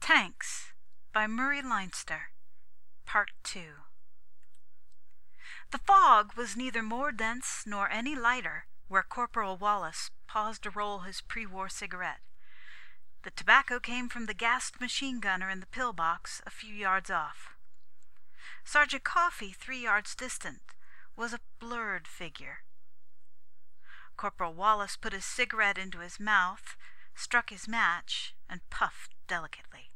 Tanks by Murray Leinster, Part 2. The fog was neither more dense nor any lighter where Corporal Wallis paused to roll his pre-war cigarette. The tobacco came from the gassed machine gunner in the pillbox a few yards off. Sergeant Coffey, 3 yards distant, was a blurred figure. Corporal Wallis put his cigarette into his mouth, struck his match, and puffed delicately.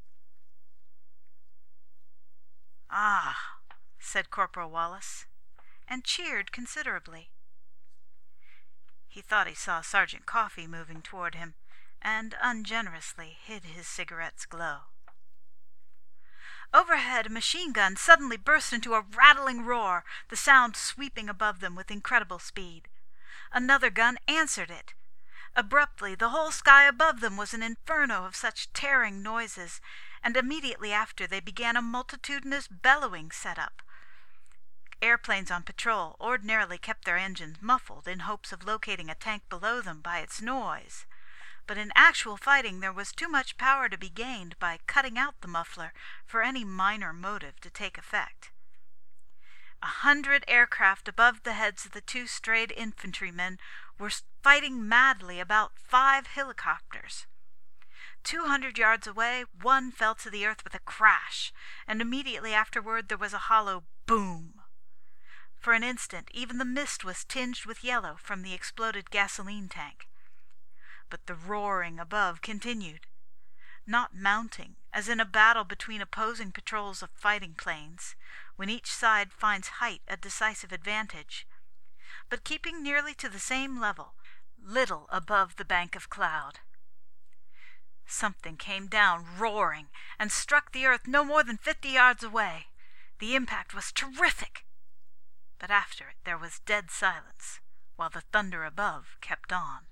"Ah," said Corporal Wallis, and cheered considerably. He thought he saw Sergeant Coffey moving toward him, and ungenerously hid his cigarette's glow. Overhead, a machine gun suddenly burst into a rattling roar, the sound sweeping above them with incredible speed. Another gun answered it. Abruptly, the whole sky above them was an inferno of such tearing noises, and immediately after they began a multitudinous bellowing set-up. Airplanes on patrol ordinarily kept their engines muffled in hopes of locating a tank below them by its noise. But in actual fighting there was too much power to be gained by cutting out the muffler for any minor motive to take effect. 100 aircraft above the heads of the 2 strayed infantrymen were fighting madly about 5 helicopters. 200 yards away, one fell to the earth with a crash, and immediately afterward there was a hollow boom. For an instant even the mist was tinged with yellow from the exploded gasoline tank. But the roaring above continued, not mounting, as in a battle between opposing patrols of fighting planes, when each side finds height a decisive advantage, but keeping nearly to the same level, little above the bank of cloud. Something came down roaring and struck the earth no more than 50 yards away. The impact was terrific, but after it there was dead silence, while the thunder above kept on.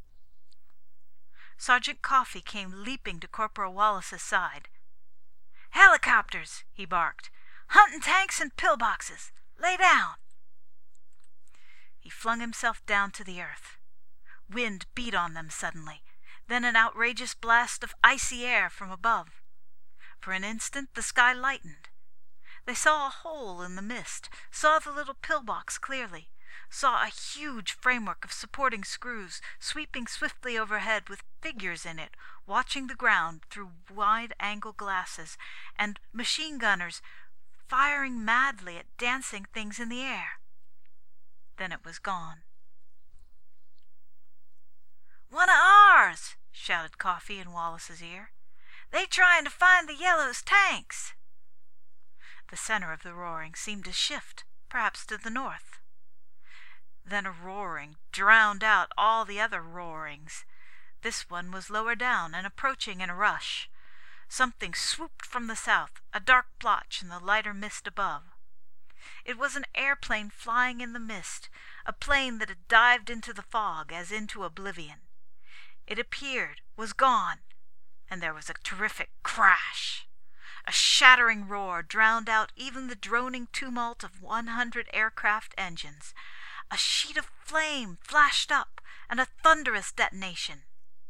Sergeant Coffey came leaping to Corporal Wallis's side. "Helicopters!" he barked. "Hunting tanks and pillboxes! Lay down!" He flung himself down to the earth. Wind beat on them suddenly, then an outrageous blast of icy air from above. For an instant the sky lightened. They saw a hole in the mist, saw the little pillbox clearly, saw a huge framework of supporting screws sweeping swiftly overhead with figures in it watching the ground through wide-angle glasses, and machine gunners firing madly at dancing things in the air. Then it was gone. "One of ours!" shouted Coffey in Wallis's ear. "They trying to find the Yellows' tanks." The center of the roaring seemed to shift, perhaps to the north. Then a roaring drowned out all the other roarings. This one was lower down and approaching in a rush. Something swooped from the south, a dark blotch in the lighter mist above. It was an airplane flying in the mist, a plane that had dived into the fog as into oblivion. It appeared, was gone, and there was a terrific crash. A shattering roar drowned out even the droning tumult of 100 aircraft engines. A sheet of flame flashed up, and a thunderous detonation.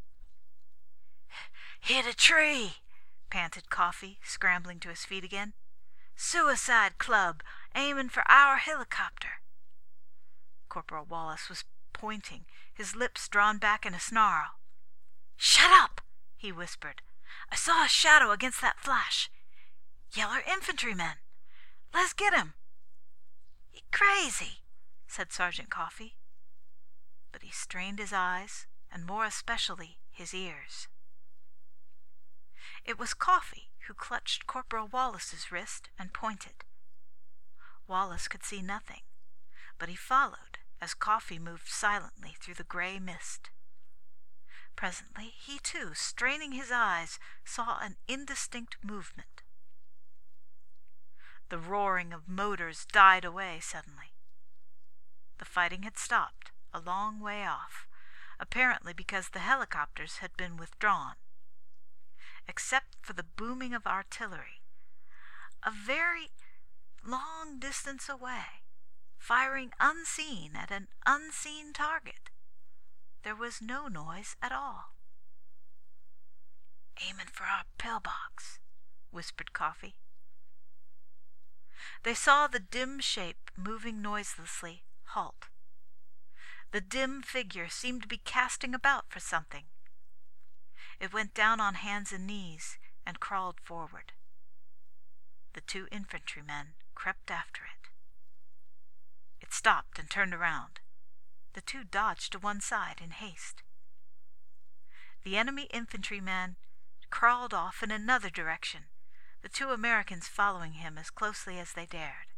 "Hit a tree," panted Coffey, scrambling to his feet again. "Suicide Club, aiming for our helicopter." Corporal Wallis was pointing, his lips drawn back in a snarl. "Shut up," he whispered. "I saw a shadow against that flash. Yeller infantrymen. Let's get him." "You crazy," said Sergeant Coffey. But he strained his eyes, and more especially his ears. It was Coffey who clutched Corporal Wallis's wrist and pointed. Wallis could see nothing, but he followed as Coffey moved silently through the gray mist. Presently he too, straining his eyes, saw an indistinct movement. The roaring of motors died away suddenly. The fighting had stopped a long way off, apparently because the helicopters had been withdrawn. Except for the booming of artillery, a very long distance away, firing unseen at an unseen target, there was no noise at all. "Aiming for our pillbox," whispered Coffee. They saw the dim shape moving noiselessly halt. The dim figure seemed to be casting about for something. It went down on hands and knees and crawled forward. The 2 infantrymen crept after it. It stopped and turned around. The 2 dodged to one side in haste. The enemy infantryman crawled off in another direction, the 2 Americans following him as closely as they dared.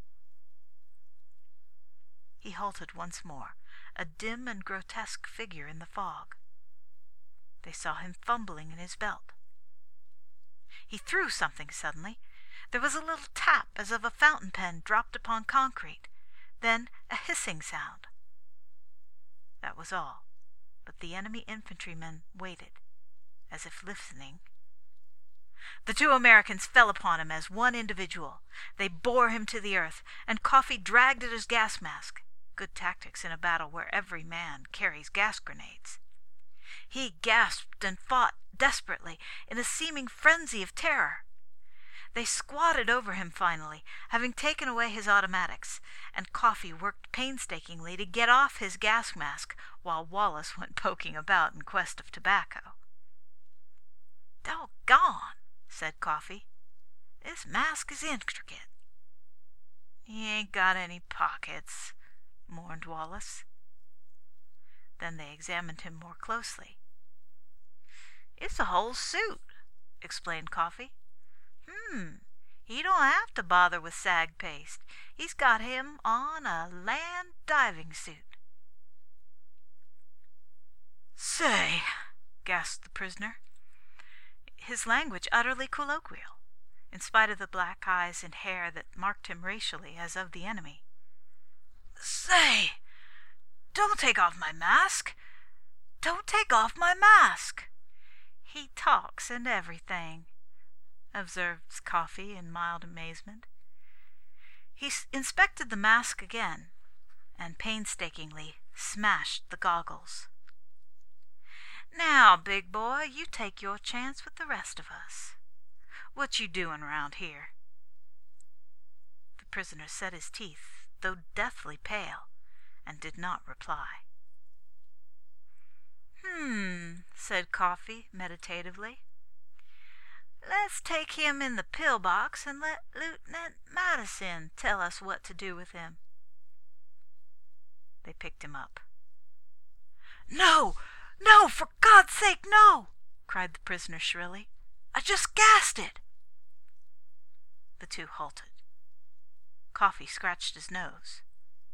He halted once more, a dim and grotesque figure in the fog. They saw him fumbling in his belt. He threw something suddenly. There was a little tap as of a fountain pen dropped upon concrete, then a hissing sound. That was all, but the enemy infantrymen waited, as if listening. The 2 Americans fell upon him as one individual. They bore him to the earth, and Coffee dragged at his gas mask. Good tactics in a battle where every man carries gas grenades. He gasped and fought desperately in a seeming frenzy of terror. They squatted over him finally, having taken away his automatics, and Coffee worked painstakingly to get off his gas mask while Wallace went poking about in quest of tobacco. "Doggone," said Coffee. "This mask is intricate." "He ain't got any pockets," mourned Wallace. Then they examined him more closely. "It's a whole suit," explained Coffee. He don't have to bother with sag paste. He's got him on a land diving suit." "Say," gasped the prisoner, his language utterly colloquial, in spite of the black eyes and hair that marked him racially as of the enemy. "Say, don't take off my mask. Don't take off my mask." "He talks and everything," observed Coffee in mild amazement. He inspected the mask again and painstakingly smashed the goggles. "Now, big boy, you take your chance with the rest of us. What you doing round here?" The prisoner set his teeth, though deathly pale, and did not reply. Said Coffee meditatively. "Let's take him in the pill-box and let Lieutenant Madison tell us what to do with him." They picked him up. "No, no, for God's sake, no!" cried the prisoner shrilly. "I just gassed it." The 2 halted. Coffee scratched his nose.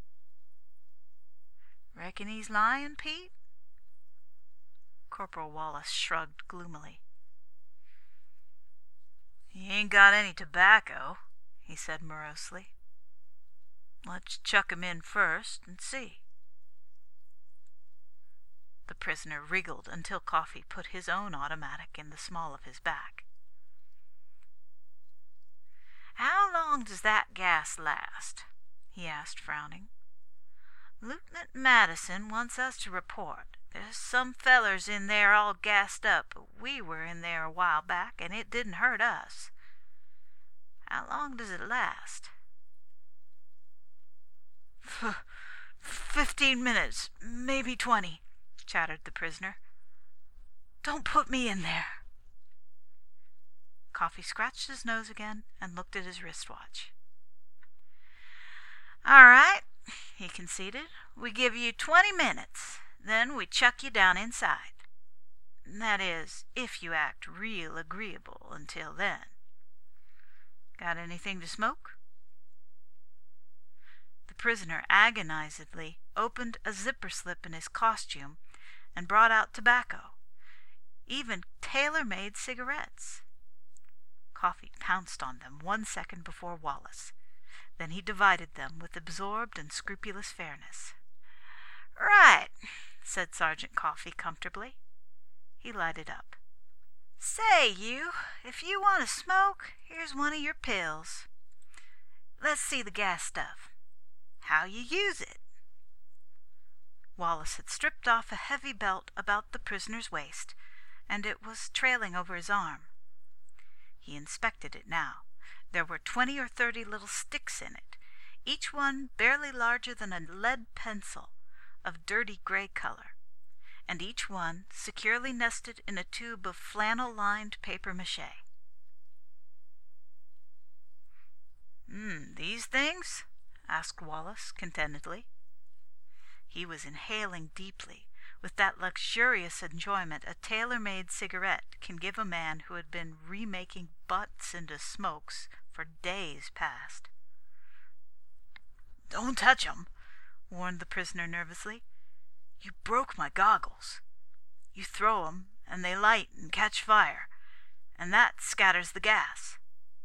"Reckon he's lying, Pete?" Corporal Wallace shrugged gloomily. "He ain't got any tobacco," he said morosely. "Let's chuck him in first and see." The prisoner wriggled until Coffee put his own automatic in the small of his back. "How long does that gas last?" he asked, frowning. "Lieutenant Madison wants us to report. There's some fellers in there all gassed up, but we were in there a while back, and it didn't hurt us. How long does it last?" 15 minutes, maybe 20, chattered the prisoner. "Don't put me in there." Coffee scratched his nose again and looked at his wristwatch. "All right," he conceded. "We give you 20 minutes. Then we chuck you down inside. That is, if you act real agreeable until then. Got anything to smoke?" The prisoner agonizedly opened a zipper slip in his costume and brought out tobacco, even tailor-made cigarettes. Coffee pounced on them 1 second before Wallace. Then he divided them with absorbed and scrupulous fairness. "Right," said Sergeant Coffee comfortably. He lighted up. "Say, you, if you want to smoke, here's one of your pills. Let's see the gas stuff. How you use it?" Wallace had stripped off a heavy belt about the prisoner's waist, and it was trailing over his arm. He inspected it now. There were 20 or 30 little sticks in it, each one barely larger than a lead pencil, of dirty gray color, and each one securely nested in a tube of flannel-lined papier-mâché. These things?" asked Wallace contentedly. He was inhaling deeply, with that luxurious enjoyment a tailor-made cigarette can give a man who had been remaking butts into smokes for days past. "Don't touch 'em," warned the prisoner nervously. "You broke my goggles. You throw 'em, and they light and catch fire, and that scatters the gas."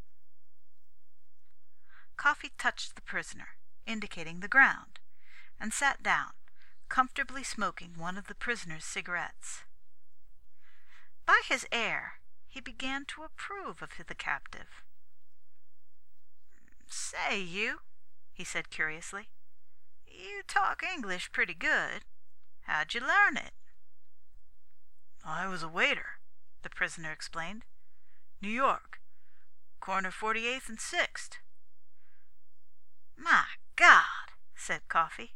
Coffee touched the prisoner, indicating the ground, and sat down, comfortably smoking one of the prisoner's cigarettes. By his air, he began to approve of the captive. "Say, you," he said curiously, "you talk English pretty good. How'd you learn it?" "I was a waiter," the prisoner explained. "New York, corner 48th and 6th. "My God!" said Coffee.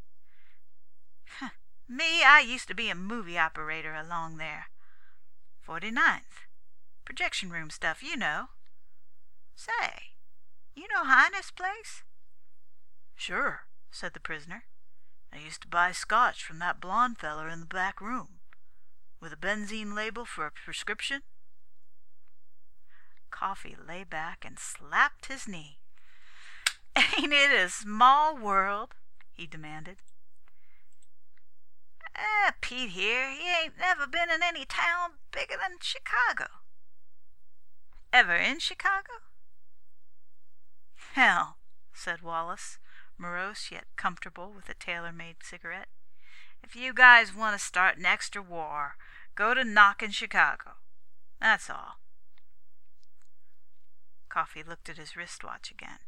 "Me, I used to be a movie operator along there. 49th. Projection room stuff, you know. Say, you know Heine's place?" "Sure," said the prisoner. "I used to buy scotch from that blond feller in the back room. With a benzene label for a prescription." Coffee lay back and slapped his knee. "Ain't it a small world?" he demanded. "Pete here, he ain't never been in any town bigger than Chicago." "Ever in Chicago?" "Hell," said Wallace, morose yet comfortable with a tailor-made cigarette, "if you guys want to start an extra war, go to knockin' Chicago. That's all." Coffee looked at his wristwatch again.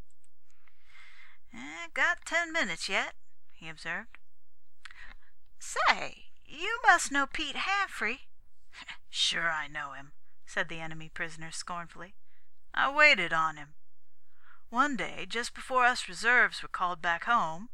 "Got 10 minutes yet," he observed. "Say, you must know Pete Hamphrey." "Sure I know him," said the enemy prisoner scornfully. "I waited on him. One day, just before us reserves were called back home."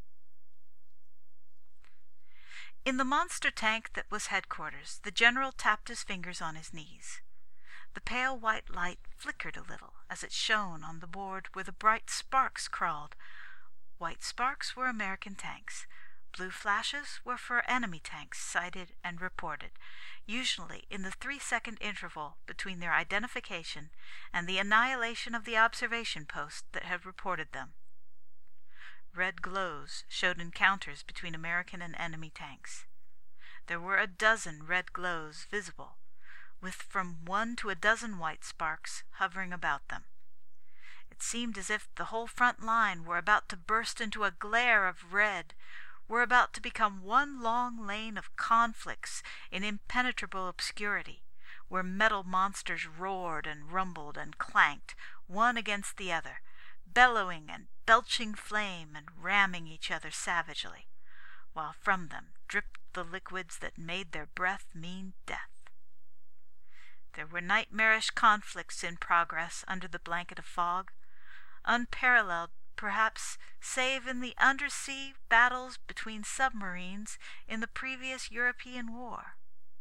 In the monster tank that was headquarters, the general tapped his fingers on his knees. The pale white light flickered a little as it shone on the board where the bright sparks crawled. White sparks were American tanks. Blue flashes were for enemy tanks sighted and reported, usually in the 3-second interval between their identification and the annihilation of the observation post that had reported them. Red glows showed encounters between American and enemy tanks. There were a dozen red glows visible, with from 1 to a dozen white sparks hovering about them. It seemed as if the whole front line were about to burst into a glare of red, were about to become one long lane of conflicts in impenetrable obscurity, where metal monsters roared and rumbled and clanked, one against the other, bellowing and belching flame and ramming each other savagely, while from them dripped the liquids that made their breath mean death. There were nightmarish conflicts in progress under the blanket of fog, unparalleled perhaps save in the undersea battles between submarines in the previous European war.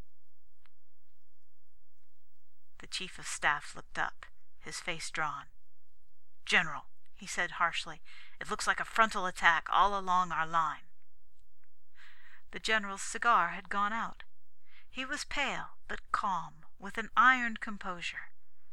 The chief of staff looked up, his face drawn. "General," he said harshly, "it looks like a frontal attack all along our line." The general's cigar had gone out. He was pale but calm, with an iron composure.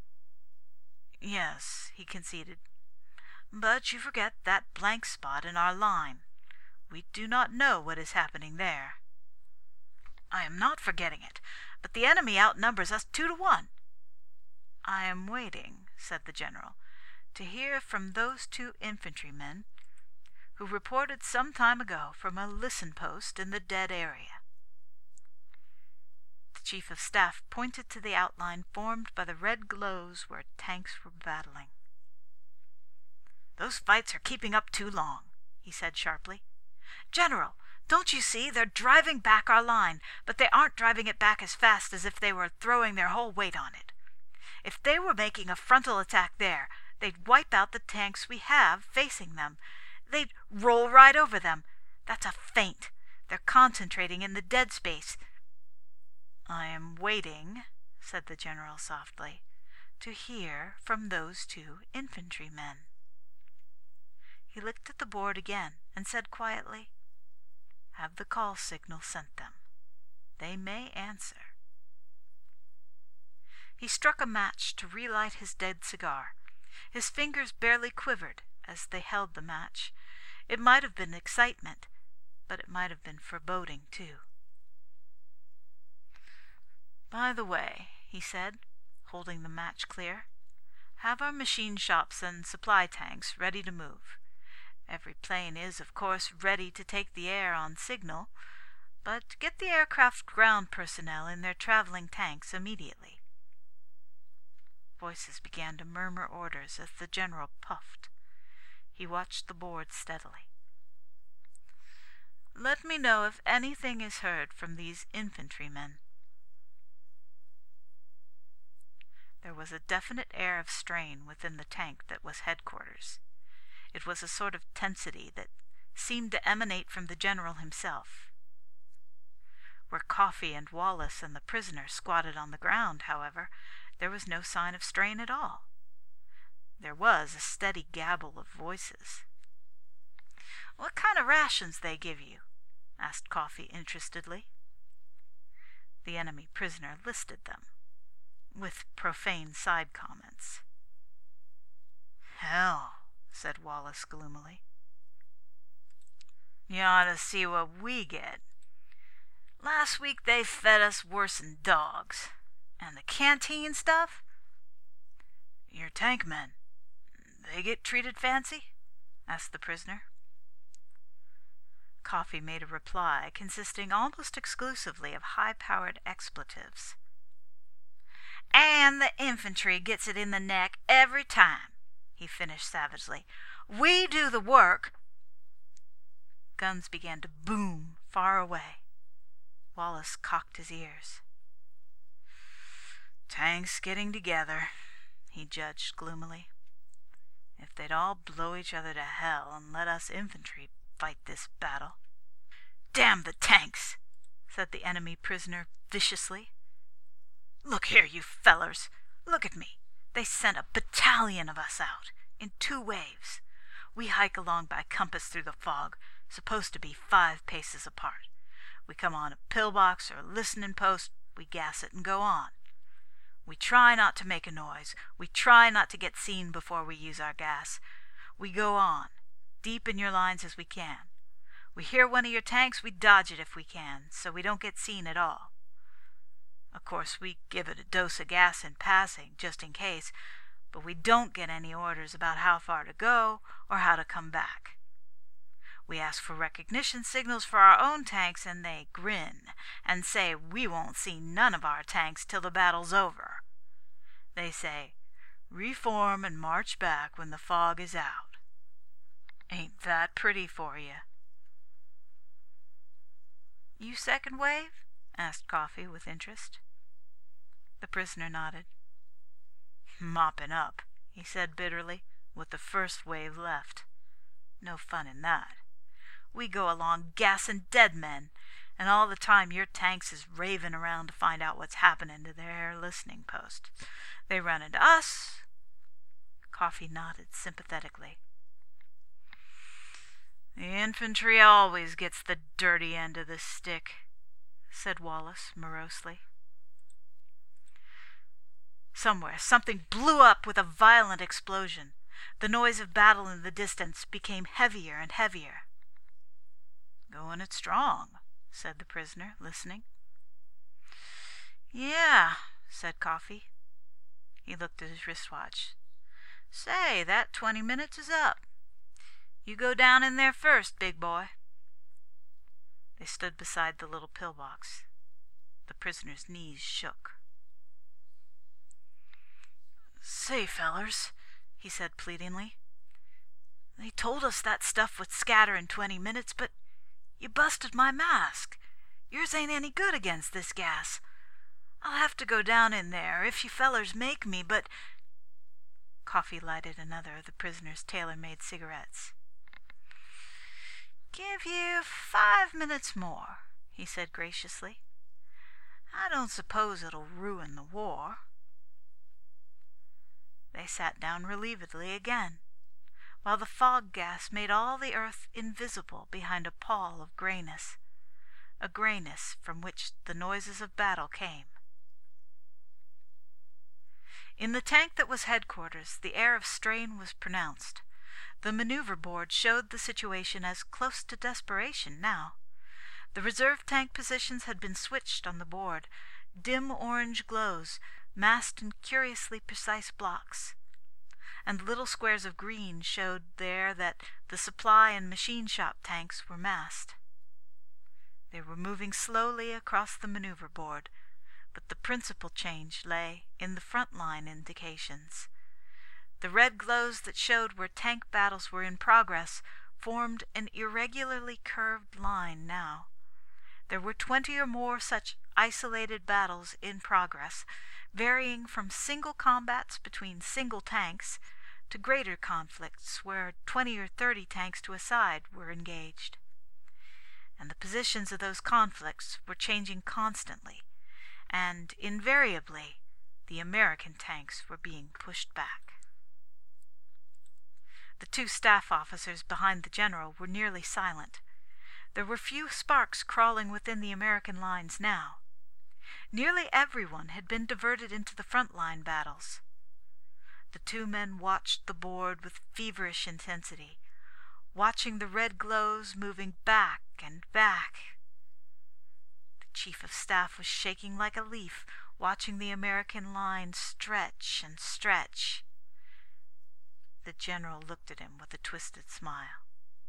"Yes," he conceded, "but you forget that blank spot in our line. We do not know what is happening there." "I am not forgetting it, but the enemy outnumbers us 2 to 1. "I am waiting," said the general, "to hear from those 2 infantrymen who reported some time ago from a listen post in the dead area." The chief of staff pointed to the outline formed by the red glows where tanks were battling. "Those fights are keeping up too long," he said sharply. "General, don't you see they're driving back our line, but they aren't driving it back as fast as if they were throwing their whole weight on it. If they were making a frontal attack there, they'd wipe out the tanks we have facing them. They'd roll right over them. That's a feint. They're concentrating in the dead space." "I am waiting," said the general softly, "to hear from those 2 infantrymen." He looked at the board again and said quietly, "Have the call signal sent them. They may answer." He struck a match to relight his dead cigar. His fingers barely quivered as they held the match. It might have been excitement, but it might have been foreboding, too. "By the way," he said, holding the match clear, "have our machine shops and supply tanks ready to move. Every plane is, of course, ready to take the air on signal, but get the aircraft ground personnel in their traveling tanks immediately." Voices began to murmur orders as the general puffed. He watched the board steadily. "Let me know if anything is heard from these infantrymen." There was a definite air of strain within the tank that was headquarters. It was a sort of tensity that seemed to emanate from the general himself. Where Coffee and Wallace and the prisoner squatted on the ground, however, there was no sign of strain at all. There was a steady gabble of voices. "What kind of rations they give you?" asked Coffee interestedly. The enemy prisoner listed them, with profane side comments. "Hell," said Wallace gloomily. "You ought to see what we get. Last week they fed us worse'n dogs. And the canteen stuff?" "Your tank men, they get treated fancy?" asked the prisoner. Coffee made a reply consisting almost exclusively of high-powered expletives. "And the infantry gets it in the neck every time," he finished savagely. "We do the work." Guns began to boom far away. Wallace cocked his ears. "Tanks getting together," he judged gloomily. "If they'd all blow each other to hell and let us infantry fight this battle." "Damn the tanks!" said the enemy prisoner viciously. "Look here, you fellers. Look at me. They sent a battalion of us out, in 2 waves. We hike along by compass through the fog, supposed to be 5 paces apart. We come on a pillbox or a listening post, we gas it and go on. We try not to make a noise. We try not to get seen before we use our gas. We go on, deep in your lines as we can. We hear one of your tanks, we dodge it if we can, so we don't get seen at all. Of course, we give it a dose of gas in passing, just in case, but we don't get any orders about how far to go or how to come back. We ask for recognition signals for our own tanks, and they grin and say we won't see none of our tanks till the battle's over. They say, 'Reform and march back when the fog is out.' Ain't that pretty for you?" "You second wave?" asked Coffee with interest. The prisoner nodded. "Mopping up," he said bitterly, "with the first wave left. No fun in that. We go along gassing dead men, and all the time your tanks is raving around to find out what's happening to their listening post. They run into us." Coffee nodded sympathetically. "The infantry always gets the dirty end of the stick," said Wallace morosely. Somewhere something blew up with a violent explosion. The noise of battle in the distance became heavier and heavier. "Going it strong," said the prisoner, listening. "Yeah," said Coffee. He looked at his wristwatch. "Say, that 20 minutes is up. You go down in there first, big boy." They stood beside the little pillbox. The prisoner's knees shook. "Say, fellers," he said pleadingly, "they told us that stuff would scatter in 20 minutes, but you busted my mask. Yours ain't any good against this gas. I'll have to go down in there if you fellers make me, but... Coffee lighted another of the prisoner's tailor-made cigarettes. "Give you 5 minutes more," he said graciously. "I don't suppose it'll ruin the war." They sat down relievedly again, while the fog gas made all the earth invisible behind a pall of grayness, a grayness from which the noises of battle came. In the tank that was headquarters, the air of strain was pronounced. The maneuver board showed the situation as close to desperation now. The reserve tank positions had been switched on the board, dim orange glows massed in curiously precise blocks, and little squares of green showed there that the supply and machine shop tanks were massed. They were moving slowly across the maneuver board, but the principal change lay in the front line indications. The red glows that showed where tank battles were in progress formed an irregularly curved line now. There were 20 or more such isolated battles in progress, varying from single combats between single tanks to greater conflicts where 20 or 30 tanks to a side were engaged. And the positions of those conflicts were changing constantly, and invariably the American tanks were being pushed back. The 2 staff officers behind the general were nearly silent. There were few sparks crawling within the American lines now. Nearly everyone had been diverted into the front line battles. The 2 men watched the board with feverish intensity, watching the red glows moving back and back. The chief of staff was shaking like a leaf, watching the American line stretch and stretch. The general looked at him with a twisted smile.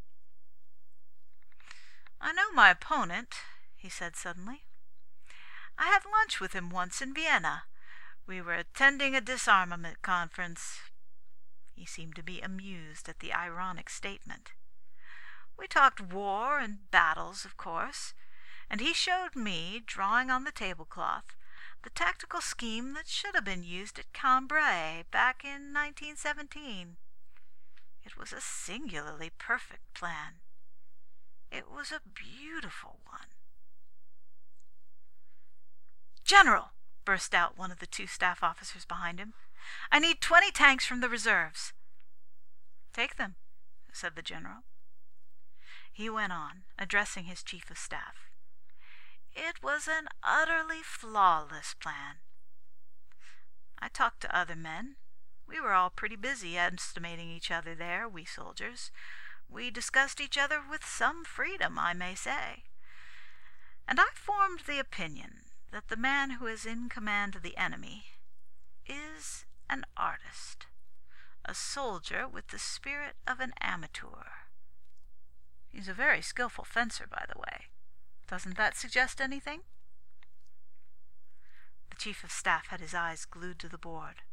"I know my opponent," he said suddenly. "I had lunch with him once in Vienna. We were attending a disarmament conference." He seemed to be amused at the ironic statement. "We talked war and battles, of course, and he showed me, drawing on the tablecloth, the tactical scheme that should have been used at Cambrai back in 1917. It was a singularly perfect plan. It was a beautiful one." "General!" burst out one of the 2 staff officers behind him. "I need 20 tanks from the reserves." "Take them," said the general. He went on, addressing his chief of staff. "It was an utterly flawless plan. I talked to other men. We were all pretty busy estimating each other there, we soldiers. We discussed each other with some freedom, I may say. And I formed the opinion that the man who is in command of the enemy is an artist, a soldier with the spirit of an amateur. He's a very skillful fencer, by the way. Doesn't that suggest anything?" The chief of staff had his eyes glued to the board.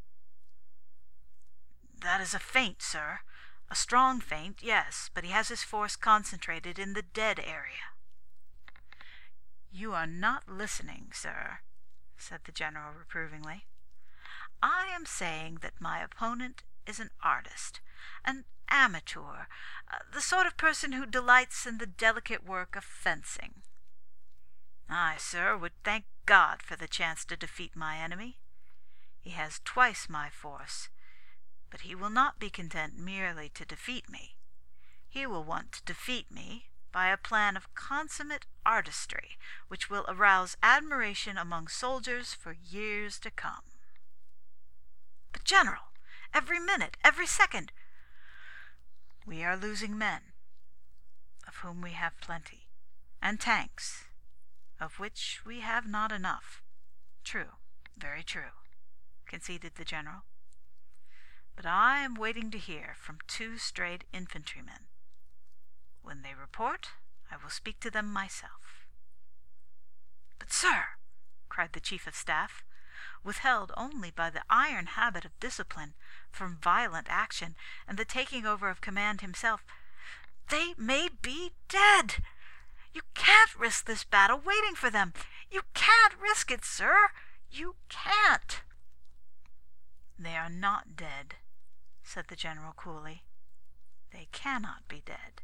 "That is a feint, sir. A strong feint, yes, but he has his force concentrated in the dead area." "You are not listening, sir," said the general reprovingly. "I am saying that my opponent is an artist, an amateur, the sort of person who delights in the delicate work of fencing. I, sir, would thank God for the chance to defeat my enemy. He has twice my force, but he will not be content merely to defeat me. He will want to defeat me by a plan of consummate artistry which will arouse admiration among soldiers for years to come." "But, General, every minute, every second—" "We are losing men, of whom we have plenty, and tanks, of which we have not enough." "True, very true," conceded the general. "But I am waiting to hear from 2 strayed infantrymen. When they report, I will speak to them myself." "But, sir," cried the chief of staff, withheld only by the iron habit of discipline from violent action and the taking over of command himself, "they may be dead. You can't risk this battle waiting for them. You can't risk it, sir. You can't." "They are not dead," said the general coolly. "They cannot be dead."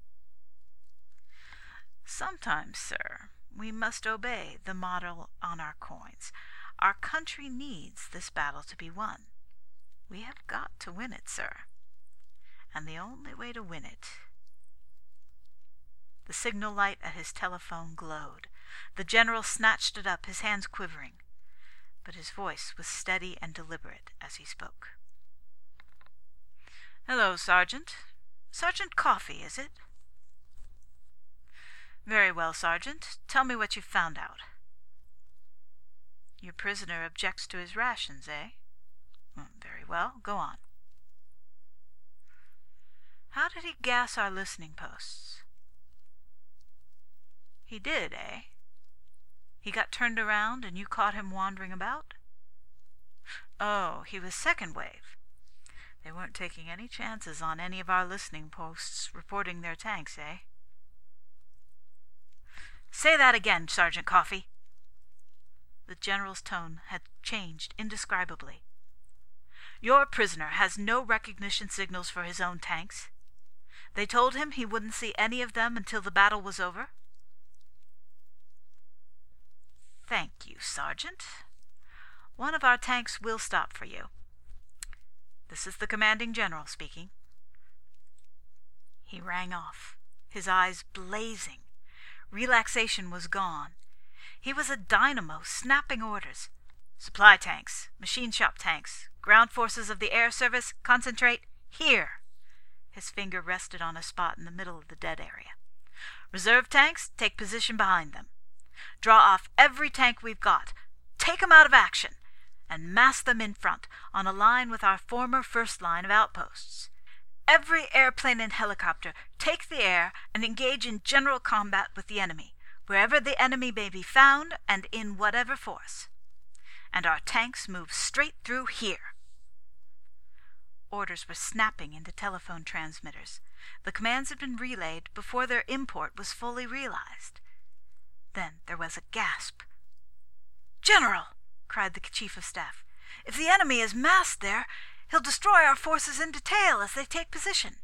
"Sometimes, sir, we must obey the motto on our coins. Our country needs this battle to be won. We have got to win it, sir. And the only way to win it—" The signal light at his telephone glowed. The general snatched it up, his hands quivering. But his voice was steady and deliberate as he spoke. "Hello, Sergeant. Sergeant Coffee, is it? Very well, Sergeant. Tell me what you've found out." "Your prisoner objects to his rations, eh? Very well. Go on." "How did he gas our listening posts?" "He did, eh? He got turned around and you caught him wandering about?" "Oh, he was second wave. They weren't taking any chances on any of our listening posts reporting their tanks, eh?" "Say that again, Sergeant Coffee." The general's tone had changed indescribably. "Your prisoner has no recognition signals for his own tanks? They told him he wouldn't see any of them until the battle was over?" "Thank you, Sergeant. One of our tanks will stop for you. This is the commanding general speaking." He rang off, his eyes blazing. Relaxation was gone. He was a dynamo snapping orders. "Supply tanks, machine shop tanks, ground forces of the air service, concentrate here." His finger rested on a spot in the middle of the dead area. "Reserve tanks, take position behind them. Draw off every tank we've got. Take 'em out of action, and mass them in front, on a line with our former first line of outposts. Every airplane and helicopter take the air and engage in general combat with the enemy, wherever the enemy may be found and in whatever force. And our tanks move straight through here." Orders were snapping into telephone transmitters. The commands had been relayed before their import was fully realized. Then there was a gasp. "General," cried the chief of staff, "if the enemy is massed there, he'll destroy our forces in detail as they take position."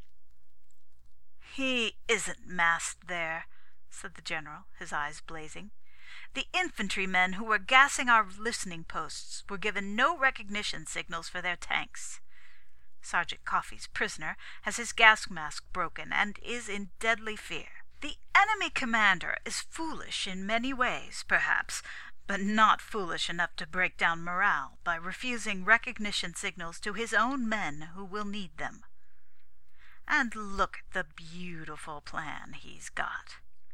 "He isn't massed there," said the general, his eyes blazing. "The infantrymen who were gassing our listening posts were given no recognition signals for their tanks. Sergeant Coffee's prisoner has his gas mask broken and is in deadly fear. The enemy commander is foolish in many ways, perhaps, but not foolish enough to break down morale by refusing recognition signals to his own men who will need them. And look at the beautiful plan he's got."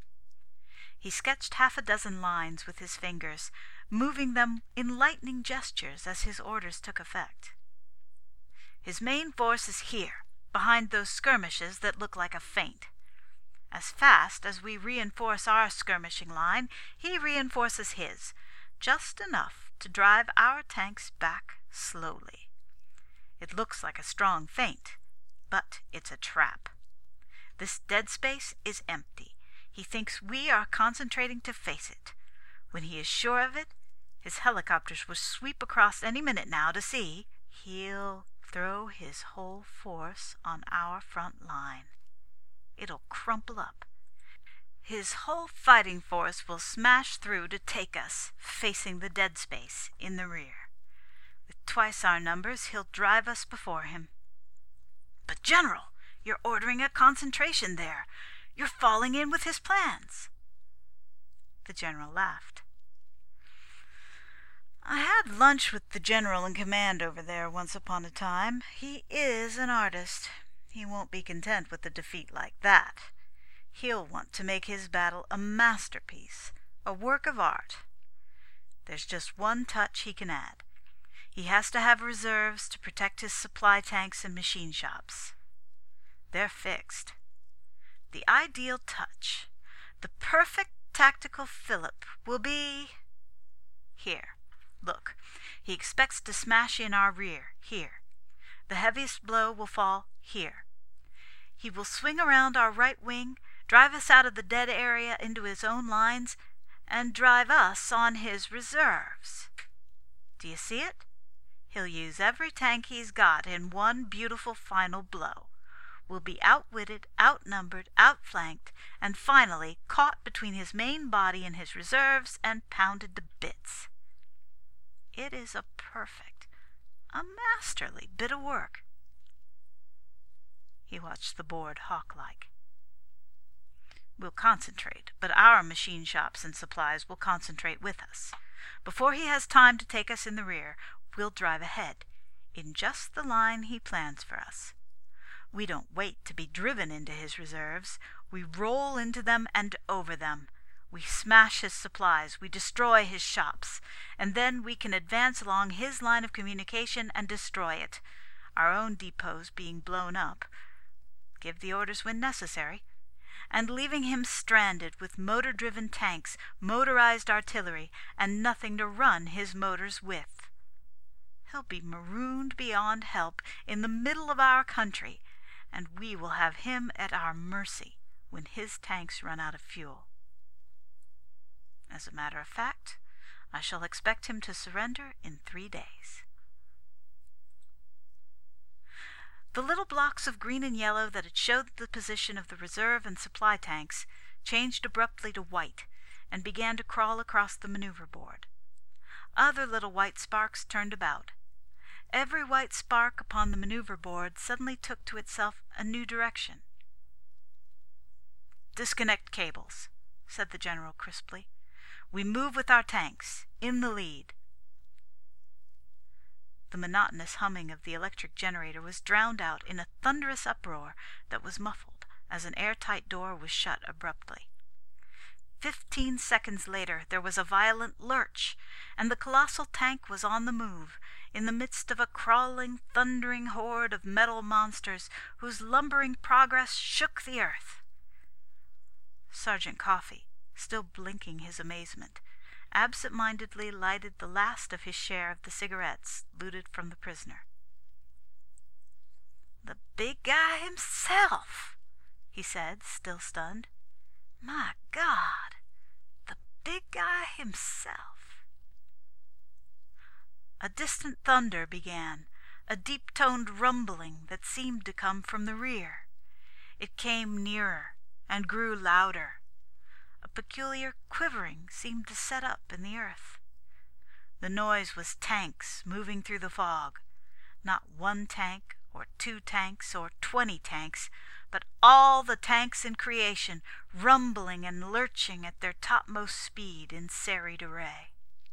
He sketched half a dozen lines with his fingers, moving them in lightning gestures as his orders took effect. "His main force is here, behind those skirmishes that look like a feint. As fast as we reinforce our skirmishing line, he reinforces his, just enough to drive our tanks back slowly. It looks like a strong feint, but it's a trap. This dead space is empty. He thinks we are concentrating to face it. When he is sure of it, his helicopters will sweep across any minute now to see. He'll throw his whole force on our front line. It'll crumple up. His whole fighting force will smash through to take us, facing the dead space in the rear. With twice our numbers, he'll drive us before him." "But, General, you're ordering a concentration there. You're falling in with his plans." The general laughed. "I had lunch with the general in command over there once upon a time. He is an artist. He won't be content with a defeat like that. He'll want to make his battle a masterpiece, a work of art. There's just one touch he can add. He has to have reserves to protect his supply tanks and machine shops. They're fixed. The ideal touch, the perfect tactical fillip, will be here. Look, he expects to smash in our rear, here. The heaviest blow will fall here. He will swing around our right wing, drive us out of the dead area into his own lines, and drive us on his reserves. Do you see it? He'll use every tank he's got in one beautiful final blow. We'll be outwitted, outnumbered, outflanked, and finally caught between his main body and his reserves and pounded to bits. It is a perfect, a masterly bit of work." He watched the board hawk-like. "We'll concentrate, but our machine shops and supplies will concentrate with us. Before he has time to take us in the rear, we'll drive ahead, in just the line he plans for us. We don't wait to be driven into his reserves. We roll into them and over them. We smash his supplies, we destroy his shops, and then we can advance along his line of communication and destroy it, our own depots being blown up, give the orders when necessary, and leaving him stranded with motor-driven tanks, motorized artillery, and nothing to run his motors with. He'll be marooned beyond help in the middle of our country, and we will have him at our mercy when his tanks run out of fuel. As a matter of fact, I shall expect him to surrender in 3 days." The little blocks of green and yellow that had showed the position of the reserve and supply tanks changed abruptly to white and began to crawl across the maneuver board. Other little white sparks turned about. Every white spark upon the maneuver board suddenly took to itself a new direction. "Disconnect cables," said the general crisply. "We move with our tanks, in the lead." The monotonous humming of the electric generator was drowned out in a thunderous uproar that was muffled as an airtight door was shut abruptly. 15 seconds later there was a violent lurch, and the colossal tank was on the move, in the midst of a crawling, thundering horde of metal monsters whose lumbering progress shook the earth. Sergeant Coffee, still blinking his amazement, absent-mindedly lighted the last of his share of the cigarettes looted from the prisoner. "The big guy himself," he said, still stunned. "My God, the big guy himself." A distant thunder began, a deep-toned rumbling that seemed to come from the rear. It came nearer and grew louder. A peculiar quivering seemed to set up in the earth. The noise was tanks moving through the fog. Not one tank, or 2 tanks, or 20 tanks, but all the tanks in creation, rumbling and lurching at their topmost speed in serried array.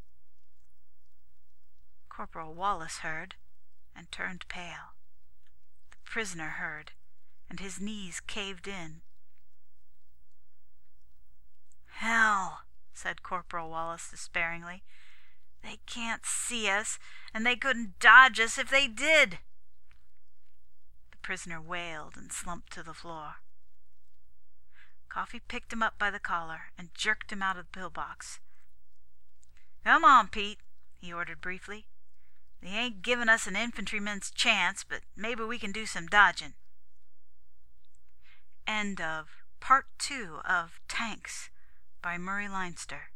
Corporal Wallis heard, and turned pale. The prisoner heard, and his knees caved in. "Hell," said Corporal Wallis despairingly. "They can't see us, and they couldn't dodge us if they did." The prisoner wailed and slumped to the floor. Coffee picked him up by the collar and jerked him out of the pillbox. "Come on, Pete," he ordered briefly. "They ain't giving us an infantryman's chance, but maybe we can do some dodging." End of Part 2 of Tanks by Murray Leinster.